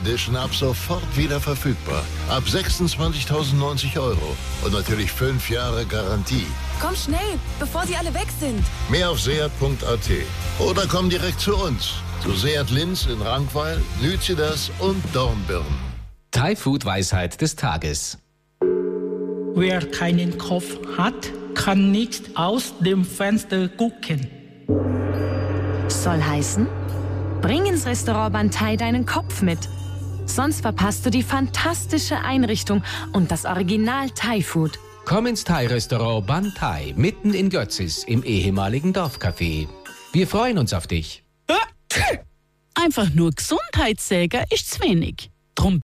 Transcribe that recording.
Edition ab sofort wieder verfügbar. Ab 26.090 € und natürlich 5 Jahre Garantie. Komm schnell, bevor sie alle weg sind. Mehr auf seat.at oder komm direkt zu uns. Zu Seat Linz in Rankweil, Lütjedas und Dornbirn. Thai-Food-Weisheit des Tages. Wer keinen Kopf hat, kann nicht aus dem Fenster gucken. Soll heißen, bring ins Restaurant Bantai deinen Kopf mit. Sonst verpasst du die fantastische Einrichtung und das Original Thai-Food. Komm ins Thai-Restaurant Bantai, mitten in Götzis, im ehemaligen Dorfcafé. Wir freuen uns auf dich. Einfach nur Gesundheitssäger ist zu wenig. Drum